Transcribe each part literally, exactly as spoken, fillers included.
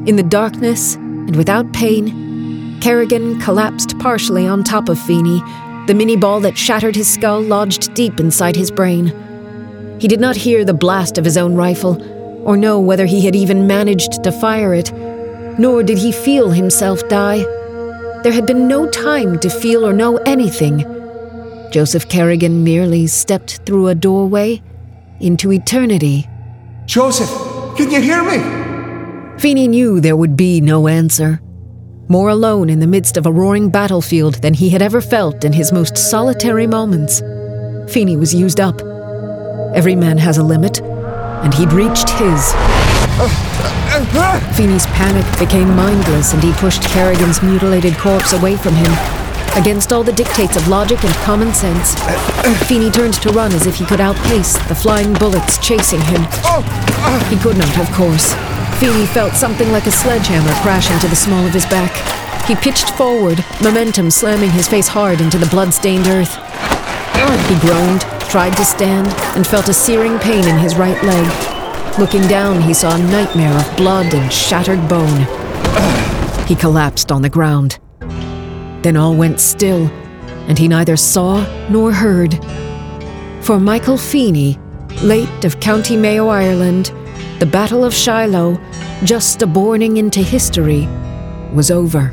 In the darkness, and without pain, Kerrigan collapsed partially on top of Feeney, the mini-ball that shattered his skull lodged deep inside his brain. He did not hear the blast of his own rifle, or know whether he had even managed to fire it, nor did he feel himself die. There had been no time to feel or know anything. Joseph Kerrigan merely stepped through a doorway into eternity. Joseph, can you hear me? Feeney knew there would be no answer. More alone in the midst of a roaring battlefield than he had ever felt in his most solitary moments. Feeney was used up. Every man has a limit, and he'd reached his. Feeney's panic became mindless, and he pushed Kerrigan's mutilated corpse away from him. Against all the dictates of logic and common sense, Feeney turned to run as if he could outpace the flying bullets chasing him. He could not, of course. Feeney felt something like a sledgehammer crash into the small of his back. He pitched forward, momentum slamming his face hard into the blood-stained earth. He groaned, tried to stand, and felt a searing pain in his right leg. Looking down, he saw a nightmare of blood and shattered bone. He collapsed on the ground. Then all went still, and he neither saw nor heard. For Michael Feeney, late of County Mayo, Ireland, the Battle of Shiloh, just a borning into history, was over.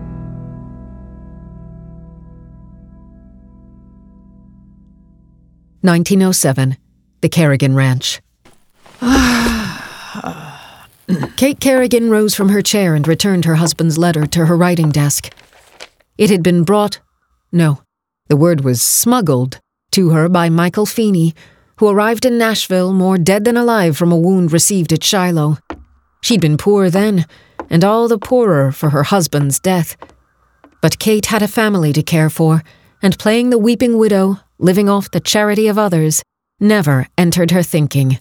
nineteen oh seven, the Kerrigan Ranch. Kate Kerrigan rose from her chair and returned her husband's letter to her writing desk. It had been brought, no, the word was smuggled, to her by Michael Feeney, who arrived in Nashville more dead than alive from a wound received at Shiloh. She'd been poor then, and all the poorer for her husband's death. But Kate had a family to care for, and playing the weeping widow, living off the charity of others, never entered her thinking.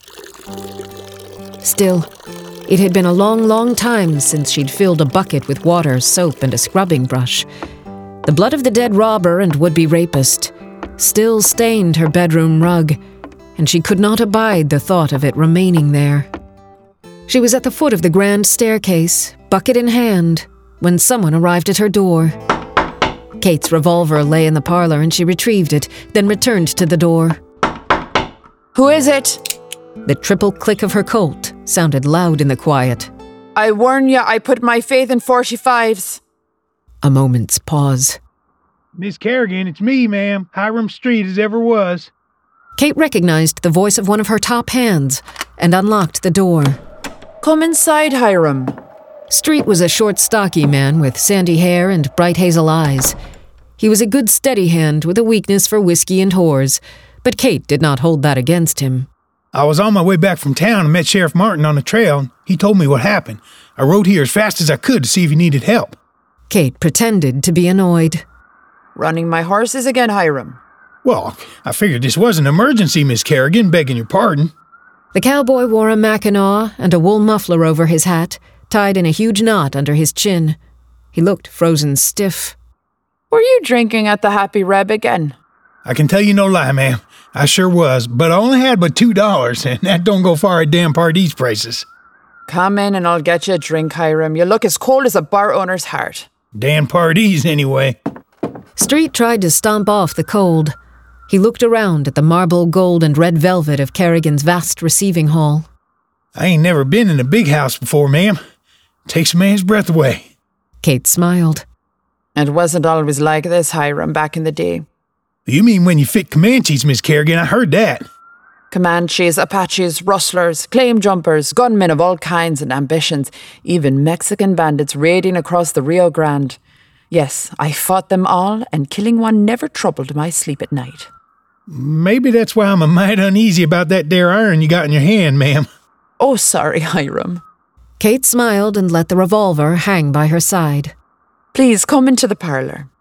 Still, it had been a long, long time since she'd filled a bucket with water, soap, and a scrubbing brush. The blood of the dead robber and would-be rapist still stained her bedroom rug, and she could not abide the thought of it remaining there. She was at the foot of the grand staircase, bucket in hand, when someone arrived at her door. Kate's revolver lay in the parlor, and she retrieved it, then returned to the door. "Who is it?" The triple click of her Colt sounded loud in the quiet. "I warn you, I put my faith in forty-fives. A moment's pause. "Miss Kerrigan, it's me, ma'am. Hiram Street as ever was." Kate recognized the voice of one of her top hands and unlocked the door. "Come inside, Hiram." Street was a short, stocky man with sandy hair and bright hazel eyes. He was a good, steady hand with a weakness for whiskey and whores, but Kate did not hold that against him. "I was on my way back from town and met Sheriff Martin on the trail, and he told me what happened. I rode here as fast as I could to see if he needed help." Kate pretended to be annoyed. "Running my horses again, Hiram." "Well, I figured this was an emergency, Miss Kerrigan, begging your pardon." The cowboy wore a mackinaw and a wool muffler over his hat, tied in a huge knot under his chin. He looked frozen stiff. "Were you drinking at the Happy Reb again?" "I can tell you no lie, ma'am. I sure was, but I only had but two dollars, and that don't go far at damn Pardee's prices." "Come in and I'll get you a drink, Hiram. You look as cold as a bar owner's heart." "Dan Pardee's, anyway." Street tried to stomp off the cold. He looked around at the marble, gold, and red velvet of Kerrigan's vast receiving hall. "I ain't never been in a big house before, ma'am. Takes a man's breath away." Kate smiled. "It wasn't always like this, Hiram, back in the day." "You mean when you fit Comanches, Miss Kerrigan? I heard that." Comanches, Apaches, rustlers, claim jumpers, gunmen of all kinds and ambitions, even Mexican bandits raiding across the Rio Grande. Yes, I fought them all, and killing one never troubled my sleep at night. "Maybe that's why I'm a mite uneasy about that there iron you got in your hand, ma'am." "Oh, sorry, Hiram." Kate smiled and let the revolver hang by her side. "Please come into the parlor."